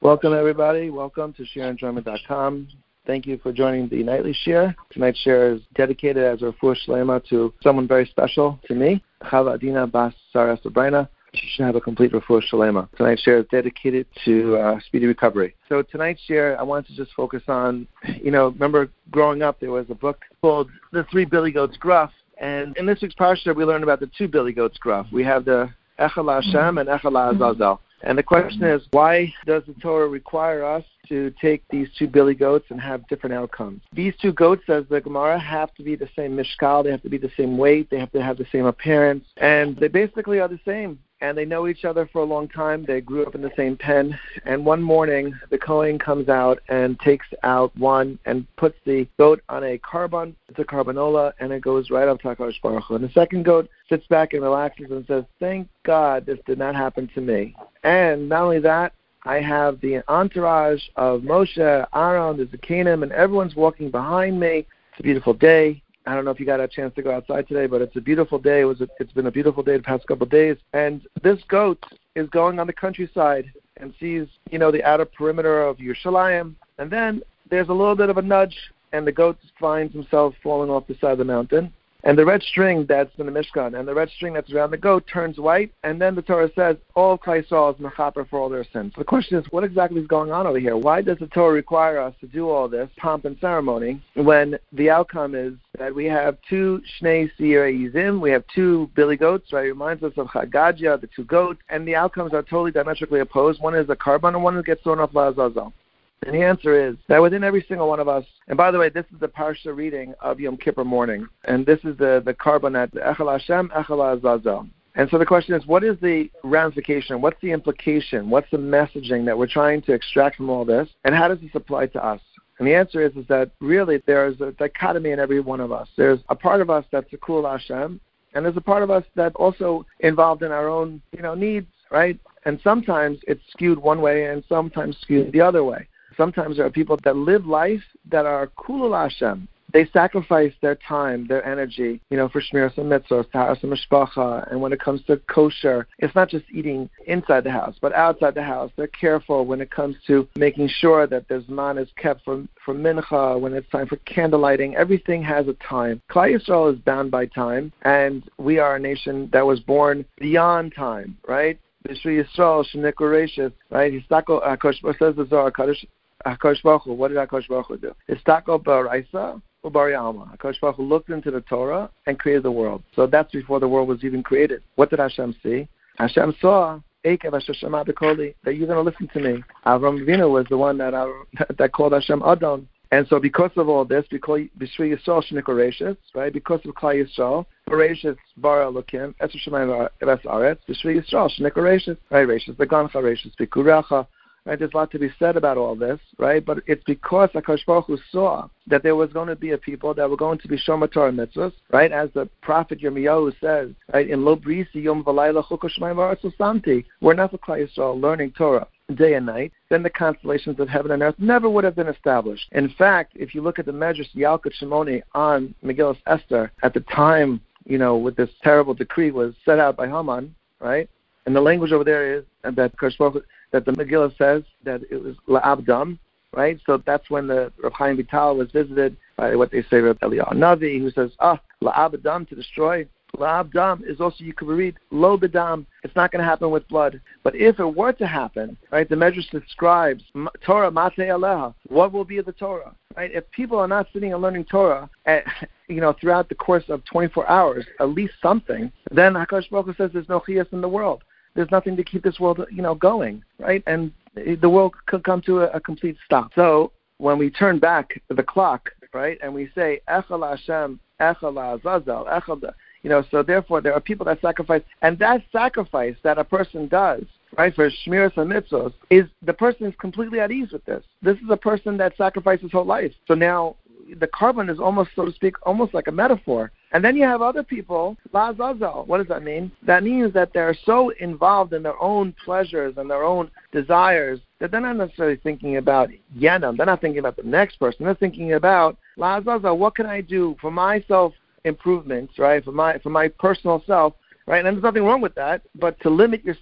Welcome, everybody. Welcome to SheerEnjoyment.com. Thank you for joining the nightly share. Tonight's share is dedicated as a refuah shlema to someone very special to me, Chava Adina Bas Sarah Sabrina. She should have a complete refuah shlema. Tonight's share is dedicated to speedy recovery. So tonight's share, I wanted to just focus on, remember growing up there was a book called The Three Billy Goats Gruff. And in this week's parsha, we learned about the two Billy Goats Gruff. We have the Echel Hashem and Echel Azazel. And the question is, why does the Torah require us to take these two billy goats and have different outcomes? These two goats, says the Gemara, have to be the same mishkal, they have to be the same weight, they have to have the same appearance, and they basically are the same. And they know each other for a long time. They grew up in the same pen. And one morning, the Kohen comes out and takes out one and puts the goat on a carbon. It's a carbanola, and it goes right up to HaKadosh Baruch Hu. And the second goat sits back and relaxes and says, thank God this did not happen to me. And not only that, I have the entourage of Moshe, Aaron, the Zakanim, and everyone's walking behind me. It's a beautiful day. I don't know if you got a chance to go outside today, but it's a beautiful day. It's been a beautiful day the past couple of days. And this goat is going on the countryside and sees, the outer perimeter of Yerushalayim. And then there's a little bit of a nudge, and the goat finds himself falling off the side of the mountain. And the red string that's in the Mishkan and the red string that's around the goat turns white, and then the Torah says, all of Klal Yisrael is mechaper for all their sins. So the question is, what exactly is going on over here? Why does the Torah require us to do all this pomp and ceremony when the outcome is that we have two Shnei Seir Izim, we have two billy goats, right? It reminds us of Chagadia, the two goats, and the outcomes are totally diametrically opposed. One is a carbon and one gets thrown off La'azazel. And the answer is that within every single one of us, and by the way, this is the Parsha reading of Yom Kippur morning, and this is the Karbanat, Echel Hashem, Echel Azazel. And so the question is, what is the ramification? What's the implication? What's the messaging that we're trying to extract from all this? And how does this apply to us? And the answer is that really there's a dichotomy in every one of us. There's a part of us that's a Kul Hashem, and there's a part of us that's also involved in our own, needs, right? And sometimes it's skewed one way and sometimes skewed the other way. Sometimes there are people that live life that are kulul Hashem. They sacrifice their time, their energy, for shmiras and mitzvos, taharas and mishpacha. And when it comes to kosher, it's not just eating inside the house, but outside the house. They're careful when it comes to making sure that their zman is kept for mincha, when it's time for candlelighting. Everything has a time. Klal Yisrael is bound by time, and we are a nation that was born beyond time, right? B'Shri Yisrael, Shenikra Reishis, right? Histako, says the Zohar Kadosh, HaKadosh Baruch Hu, what did HaKadosh Baruch Hu do? Histako b'Oraisa u'Bar Alma. HaKadosh Baruch Hu looked into the Torah and created the world. So that's before the world was even created. What did Hashem see? Hashem saw Ekev Asher Shema B'Koli, that you're going to listen to me. Avram Avinu was the one that called Hashem Adon. And so because of all this, because B'Shri Yisrael Shenikra Reishis, right? Because of Klal Yisrael, Reishis Bara Elokim, Esher Shemayim Eretz Aretz, B'Shri Yisrael Shenikra Reishis, right? Reishis Begancha Reishis Bikurecha. Right, there's a lot to be said about all this, right? But it's because HaKadosh Baruch Hu saw that there was going to be a people that were going to be Shomer Torah mitzvahs, right? As the prophet Yirmiyahu says, right? In Lo Brisi Yom V'Layla Chukah Shemaim V'Aretz Usamti, we're not for Klal Yisrael learning Torah day and night, then the constellations of heaven and earth never would have been established. In fact, if you look at the Medrash Yalkut Shimoni on Megillas Esther, at the time, with this terrible decree was set out by Haman, right? And the language over there is that HaKadosh Baruch Hu, that the Megillah says that it was La'abdam, right? So that's when the Rav Chaim Vital was visited by what they say Rav Eliyahu Navi, who says, La'abdam, to destroy. La'abdam is also, you could read, Lo B'dam, it's not going to happen with blood. But if it were to happen, right, the Medrash describes Torah Matei Aleha, what will be the Torah, right? If people are not sitting and learning Torah, throughout the course of 24 hours, at least something, then HaKadosh Baruch Hu says there's no chiyas in the world. There's nothing to keep this world, going, right? And the world could come to a complete stop. So when we turn back the clock, right, and we say, Echel Hashem, Echel Azazel, Echel, so therefore there are people that sacrifice, and that sacrifice that a person does, right, for shmiras and mitzvos, is the person is completely at ease with this. This is a person that sacrificed his whole life. So now the carbon is almost, so to speak, almost like a metaphor. And then you have other people, La'azazel. What does that mean? That means that they're so involved in their own pleasures and their own desires that they're not necessarily thinking about Yenim. They're not thinking about the next person. They're thinking about, La'azazel, what can I do for my self-improvements, right, for my personal self, right? And there's nothing wrong with that, but to limit yourself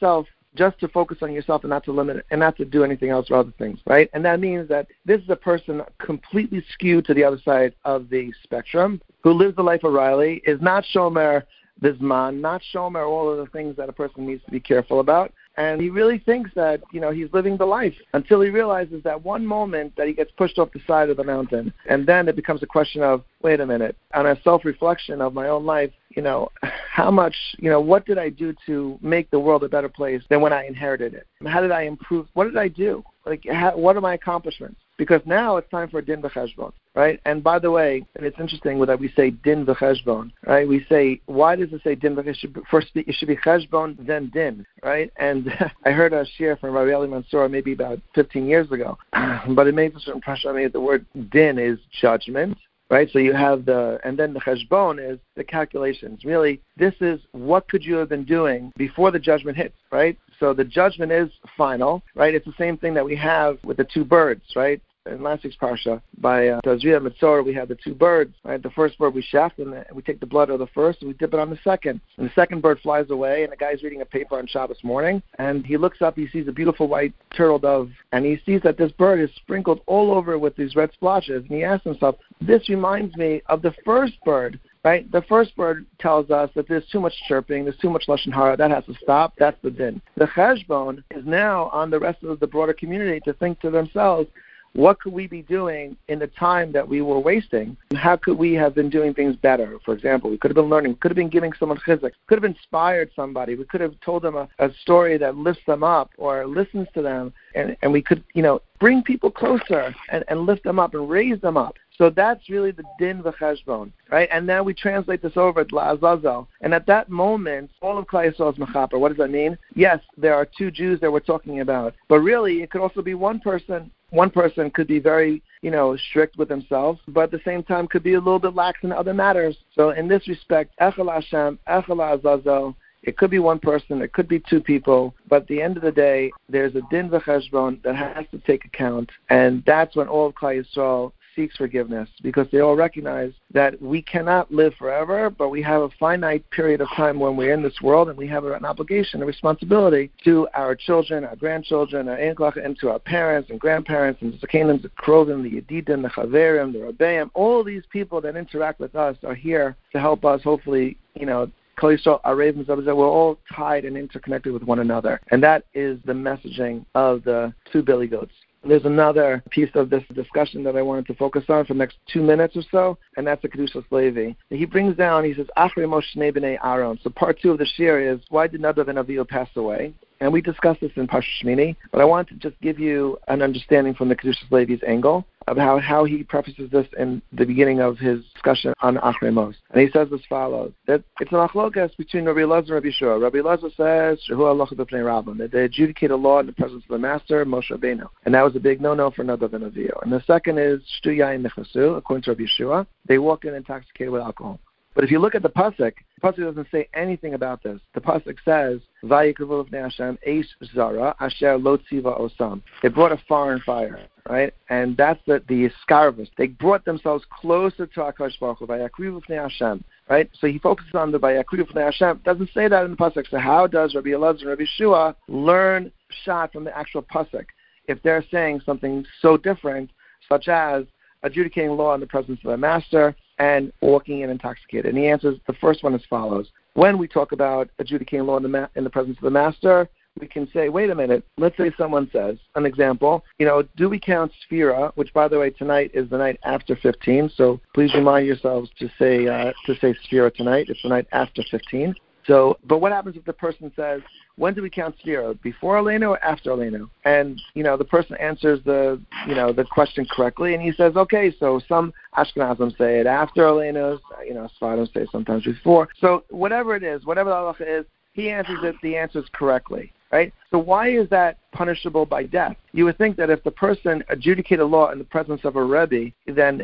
just to focus on yourself and not to limit it, and not to do anything else or other things, right? And that means that this is a person completely skewed to the other side of the spectrum, who lives the life of Riley, is not shomer bisman, not shomer all of the things that a person needs to be careful about. And he really thinks that, he's living the life until he realizes that one moment that he gets pushed off the side of the mountain. And then it becomes a question of, wait a minute, on a self-reflection of my own life, how much, what did I do to make the world a better place than when I inherited it? How did I improve? What did I do? What are my accomplishments? Because now it's time for din v'cheshbon, right? And by the way, and it's interesting that we say din v'cheshbon, right? We say, why does it say din v'cheshbon? First, it should be cheshbon, then din, right? And I heard a shir from Rabbi Eli Mansour maybe about 15 years ago, but it made such an impression on me that the word din is judgment, right? So you have and then the cheshbon is the calculations. Really, this is what could you have been doing before the judgment hits, right? So the judgment is final, right? It's the same thing that we have with the two birds, right? In last week's parsha, by Tazria Mitzorah, we have the two birds, right? The first bird we shaft, and we take the blood of the first, and we dip it on the second. And the second bird flies away, and the guy's reading a paper on Shabbos morning, and he looks up, he sees a beautiful white turtle dove, and he sees that this bird is sprinkled all over with these red splotches, and he asks himself, this reminds me of the first bird, right? The first bird tells us that there's too much chirping, there's too much lashon hara, that has to stop, that's the din. The cheshbon is now on the rest of the broader community to think to themselves, what could we be doing in the time that we were wasting? How could we have been doing things better? For example, we could have been learning, we could have been giving someone chizuk, could have inspired somebody, we could have told them a story that lifts them up or listens to them, and we could, bring people closer and lift them up and raise them up. So that's really the din v'cheshbon, right? And now we translate this over to La'azazel. And at that moment, all of Klal Yisrael is mechaper. What does that mean? Yes, there are two Jews that we're talking about. But really, it could also be one person. One person could be very, strict with themselves, but at the same time could be a little bit lax in other matters. So in this respect, Echel Hashem, Echel La'azazel, it could be one person, it could be two people, but at the end of the day, there's a din v'cheshbon that has to take account, and that's when all of Klal Yisrael seeks forgiveness, because they all recognize that we cannot live forever, but we have a finite period of time when we're in this world, and we have an obligation, a responsibility to our children, our grandchildren, our enklach, and to our parents and grandparents, and the zakenim, the krovim, the yedidim, the chaverim, the rabbeim. All these people that interact with us are here to help us, hopefully, Klal Yisrael, our ravens, we're all tied and interconnected with one another. And that is the messaging of the two billy goats. There's another piece of this discussion that I wanted to focus on for the next 2 minutes or so, and that's the Kedushas Levi. He brings down, he says, Achrei Moshe b'nei Aaron. So part 2 of the shir is, why did Nadav and Avihu pass away? And we discussed this in Parsha Shmini, but I want to just give you an understanding from the Kedushas Levi's angle of how he prefaces this in the beginning of his discussion on Achrei Moshe. And he says as follows, that it's an achlokas between Rabbi Elazar and Rabbi Yeshua. Rabbi Elazar says, Shehu halacha b'pnei Rabbim, that they adjudicate a law in the presence of the master, Moshe Rabbeinu. And that was a big no-no for Nadav and Avihu. And the second is, Shtu yayin nechasu, according to Rabbi Yeshua, they walk in intoxicated with alcohol. But if you look at the pasuk doesn't say anything about this. The pasuk says, "Vayikrevu l'fnei Hashem eish zara asher lo tziva osam." They brought a foreign fire, right? And that's the iskarvus. They brought themselves closer to HaKadosh Baruch Hu. Vayikrevu l'fnei Hashem, right? So he focuses on the Vayikrevu l'fnei Hashem. Doesn't say that in the pasuk. So how does Rabbi Elazar and Rabbi Yeshua learn shot from the actual pasuk if they're saying something so different, such as adjudicating law in the presence of a master and walking in intoxicated? And he answers the first one as follows. When we talk about adjudicating law in the presence of the master, we can say, wait a minute, let's say someone says, an example, do we count Sphira, which, by the way, tonight is the night after 15, so please remind yourselves to say Sphira tonight. It's the night after 15. So, but what happens if the person says, when do we count Sphira? Before Aleinu or after Aleinu? And, the person answers the question correctly, and he says, okay, so some Ashkenazim say it after Aleinu, Sfardim say sometimes before. So whatever it is, whatever the halacha is, he answers it, the answer is correctly, right? So why is that punishable by death? You would think that if the person adjudicated law in the presence of a Rebbe, then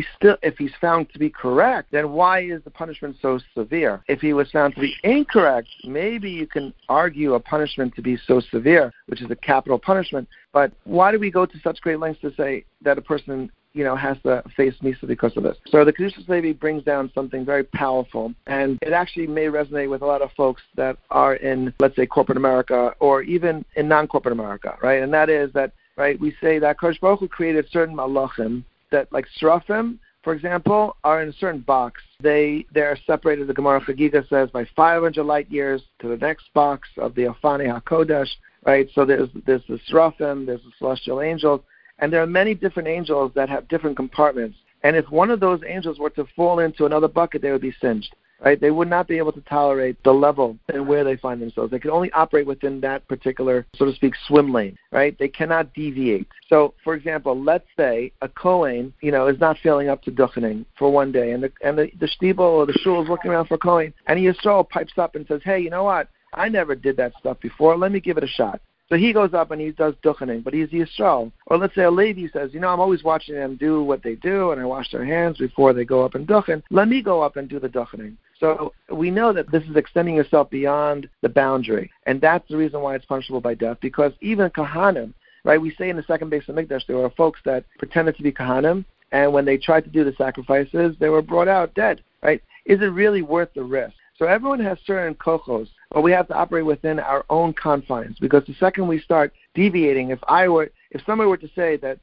if he's found to be correct, then why is the punishment so severe? If he was found to be incorrect, maybe you can argue a punishment to be so severe, which is a capital punishment. But why do we go to such great lengths to say that a person has to face Misa because of this. So the Kedushas Levi brings down something very powerful, and it actually may resonate with a lot of folks that are in, let's say, corporate America or even in non-corporate America, right? And that is that, right, we say that Kadosh Baruch Hu created certain malachim that, like Srafim, for example, are in a certain box. They're separated, the Gemara Chagiga says, by 500 light years to the next box of the Afani HaKodesh, right? So there's the Srafim, there's the celestial angels, and there are many different angels that have different compartments. And if one of those angels were to fall into another bucket, they would be singed, right? They would not be able to tolerate the level and where they find themselves. They can only operate within that particular, so to speak, swim lane, right? They cannot deviate. So, for example, let's say a Kohen, is not feeling up to duchening for one day, and the shtibel or the shul is looking around for Kohen, and Yisrael pipes up and says, hey, you know what? I never did that stuff before. Let me give it a shot. So he goes up and he does duchening, but he's Yisrael. Or let's say a Levi says, I'm always watching them do what they do, and I wash their hands before they go up and duchen. Let me go up and do the duchening. So we know that this is extending yourself beyond the boundary, and that's the reason why it's punishable by death, because even Kahanim, right, we say in the second base of Mikdash, there were folks that pretended to be Kahanim, and when they tried to do the sacrifices, they were brought out dead, right? Is it really worth the risk? So everyone has certain kochos, but we have to operate within our own confines, because the second we start deviating, if somebody were to say that,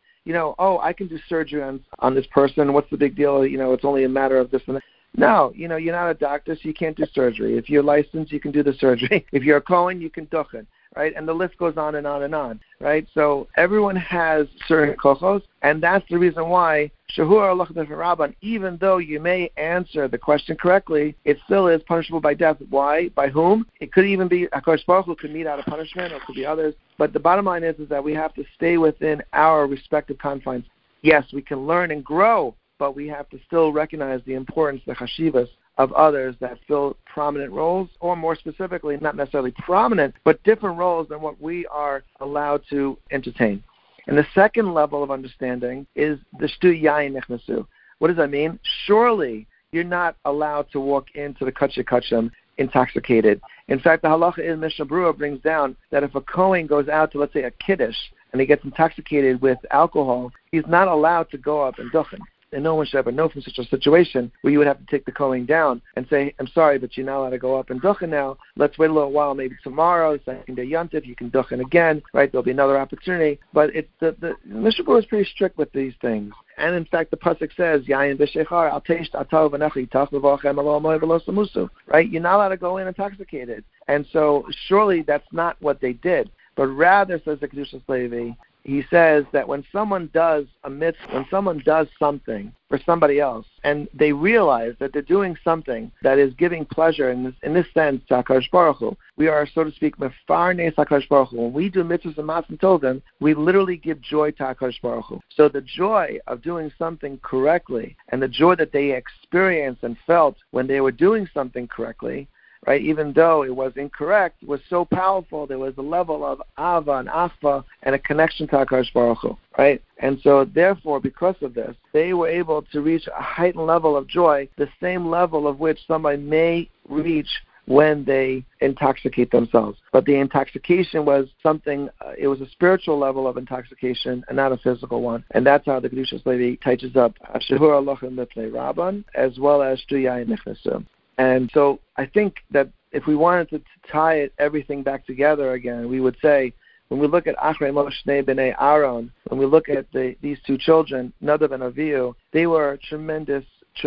I can do surgery on this person, what's the big deal? It's only a matter of this and that. No, you're not a doctor, so you can't do surgery. If you're licensed, you can do the surgery. If you're a Kohen, you can duchen, right? And the list goes on and on and on, right? So everyone has certain kochos, and that's the reason why Shahur Allah Rabban, even though you may answer the question correctly, it still is punishable by death. Why? By whom? It could even be HaKadosh Baruch Hu could mete out a punishment, or it could be others. But the bottom line is that we have to stay within our respective confines. Yes, we can learn and grow, but we have to still recognize the importance, the chashivas of others that fill prominent roles, or more specifically, not necessarily prominent, but different roles than what we are allowed to entertain. And the second level of understanding is the shtu yayin nechnasu. What does that mean? Surely you're not allowed to walk into the Kachya Kachim intoxicated. In fact, the halacha in Mishnah Berurah brings down that if a Kohen goes out to, let's say, a kiddush, and he gets intoxicated with alcohol, he's not allowed to go up and duchen. And no one should ever know from such a situation where you would have to take the Kohen down and say, I'm sorry, but you're not allowed to go up and duchen now. Let's wait a little while, maybe tomorrow, second day Yontif, you can duchen again, right? There'll be another opportunity. But it's the Mishnah Berurah is pretty strict with these things. And in fact, the pasuk says, "Yayin b'shechar al teish atav v'nechi tach v'vachem alo moed v'lo samusu." Right? You're not allowed to go in intoxicated. And so surely that's not what they did. But rather, says the Kedushas Levi, he says that when someone does a mitzvah, when someone does something for somebody else, and they realize that they're doing something that is giving pleasure in this sense to HaKadosh Baruch Hu, we are, so to speak, mefarnes HaKadosh Baruch Hu. When we do mitzvahs and matzim tovim, we literally give joy to HaKadosh Baruch Hu. So the joy of doing something correctly, and the joy that they experienced and felt when they were doing something correctly, right, even though it was incorrect, was so powerful. There was a level of ava and achva and a connection to HaKadosh Baruch Hu, right? And so, therefore, because of this, they were able to reach a heightened level of joy, the same level of which somebody may reach when they intoxicate themselves. But the intoxication was something, it was a spiritual level of intoxication and not a physical one. And that's how the Kedushas Levi touches up Shehur Allah Mitlei Rabban, as well as Shtu Yayin Nechnasu. And so I think that if we wanted to tie everything back together again, we would say, when we look at Achrei Moshe B'nai Aaron, when we look at these two children, Nadav and Avihu, they were tremendous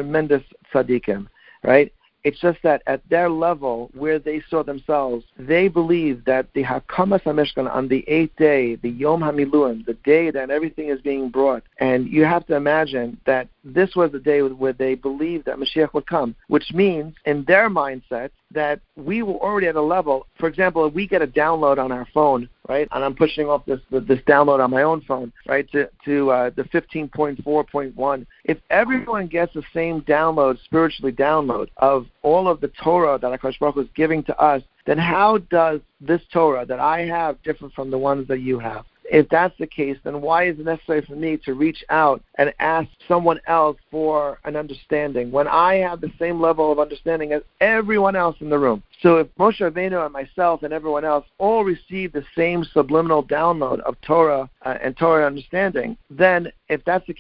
tzaddikim, right? It's just that at their level, where they saw themselves, they believed that the Hakamas HaMishkan on the 8th day, the Yom HaMiluim, the day that everything is being brought, and you have to imagine that this was the day where they believed that Mashiach would come, which means, in their mindset, that we were already at a level. For example, if we get a download on our phone, right, and I'm pushing off this download on my own phone, right, to the 15.4.1, if everyone gets the same spiritually download of all of the Torah that HaKadosh Baruch Hu is giving to us, then how does this Torah that I have differ from the ones that you have? If that's the case, then why is it necessary for me to reach out and ask someone else for an understanding when I have the same level of understanding as everyone else in the room? So if Moshe Rabbeinu and myself and everyone else all receive the same subliminal download of Torah and Torah understanding, then if that's the case,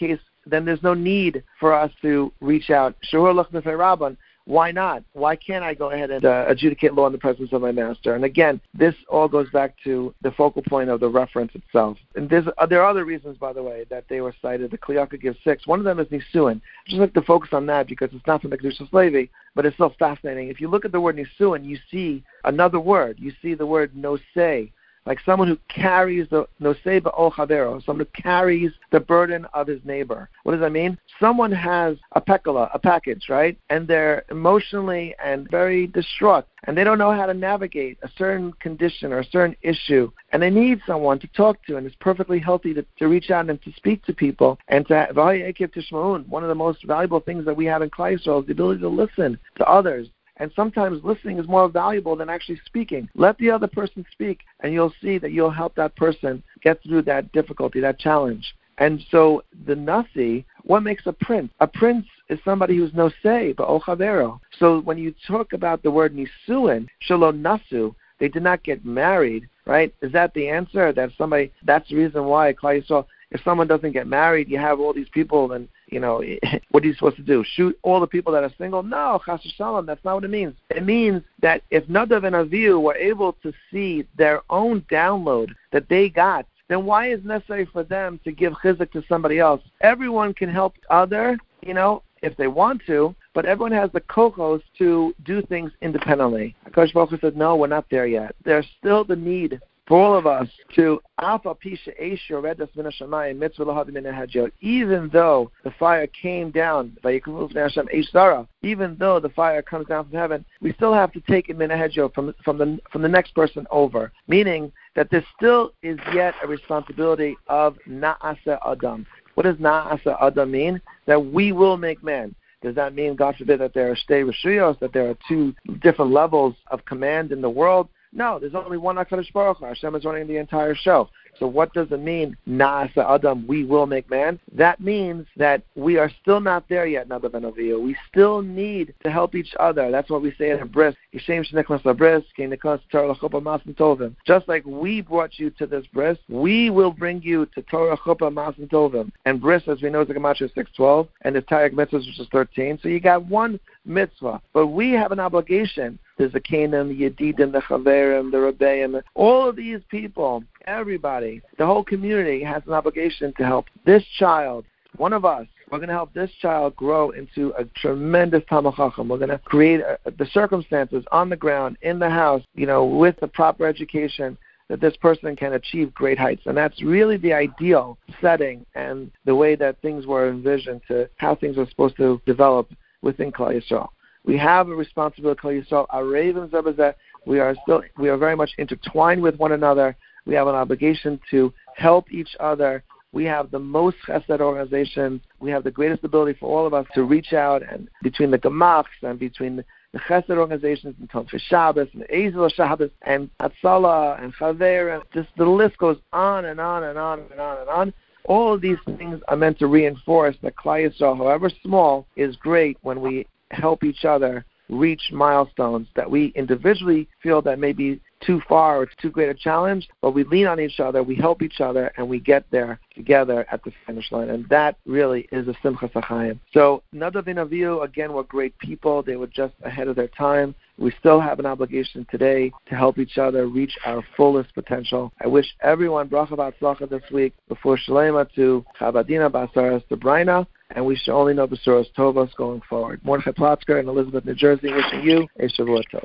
then there's no need for us to reach out. Why not? Why can't I go ahead and adjudicate law in the presence of my master? And again, this all goes back to the focal point of the reference itself. And there are other reasons, by the way, that they were cited. The Kli Yakar gives 6. One of them is Nisuin. I just like to focus on that because it's not from the Kedushas Levi, but it's so fascinating. If you look at the word Nisuin, you see another word. You see the word nosei, like someone who carries the nosei ba'ol chavero, someone who carries the burden of his neighbor. What does that mean? Someone has a pekala, a package, right? And they're emotionally and very distraught, and they don't know how to navigate a certain condition or a certain issue, and they need someone to talk to, and it's perfectly healthy to reach out and to speak to people. And one of the most valuable things that we have in Klal Yisrael is the ability to listen to others. And sometimes listening is more valuable than actually speaking. Let the other person speak, and you'll see that you'll help that person get through that difficulty, that challenge. And so the Nasi, what makes a prince? A prince is somebody who's nosei, ba'ol chavero. So when you talk about the word nisuin, shelo nasu, they did not get married, right? Is that the answer? That's the reason why Klal Yisrael, if someone doesn't get married, you have all these people, and what are you supposed to do? Shoot all the people that are single? No, chas v'shalom, that's not what it means. It means that if Nadav and Avihu were able to see their own download that they got, then why is it necessary for them to give chizuk to somebody else? Everyone can help other, if they want to, but everyone has the kochos to do things independently. HaKadosh Baruch Hu said, no, we're not there yet. There's still the need for all of us to, even though the fire came down, even though the fire comes down from heaven, we still have to take it from the next person over. Meaning that there still is yet a responsibility of na'asa adam. What does na'asa adam mean? That we will make man. Does that mean, God forbid, that there are shtei reshuyos, that there are 2 different levels of command in the world? No, there's only one HaKadosh Baruch Hu. Hashem is running the entire show. So what does it mean, Na'asa Adam, we will make man? That means that we are still not there yet, Nadav and Avihu. We still need to help each other. That's what we say in a bris. Just like we brought you to this bris, we will bring you to Torah Chuppah Masin Tovim. And bris, as we know, is the Gematria 6:12, and the Taryag Mitzvahs, which is 13. So you got one mitzvah. But we have an obligation. There's the Canaan, the Yedidim, the Chaverim, the Rebbeim, all of these people, everybody, the whole community has an obligation to help this child, one of us. We're going to help this child grow into a tremendous Talmid Chacham. We're going to create the circumstances on the ground, in the house, with the proper education, that this person can achieve great heights. And that's really the ideal setting and the way that things were envisioned to how things are supposed to develop within Klal Yisrael. We have a responsibility, Klal Yisrael. Our ravens of that we are very much intertwined with one another. We have an obligation to help each other. We have the most chesed organization. We have the greatest ability for all of us to reach out, and between the Gemachs and between the chesed organizations and Tonfei Shabbos and Ezel Shabbos and Hatzalah and Chaver, and just the list goes on and on and on and on and on. All of these things are meant to reinforce that Klal Yisrael, however small, is great when we help each other reach milestones that we individually feel that may be too far or too great a challenge, but we lean on each other, we help each other, and we get there together at the finish line. And that really is a Simchas HaChaim. So Nadav and Avihu, again, were great people. They were just ahead of their time. We still have an obligation today to help each other reach our fullest potential. I wish everyone bracha v'atzlacha this week before Shalema to Chavadina Basaras to Braina, and we should only know Besuras Tovos going forward. Mordechai Plotzker in Elizabeth, New Jersey, wishing you a Shavua Tov.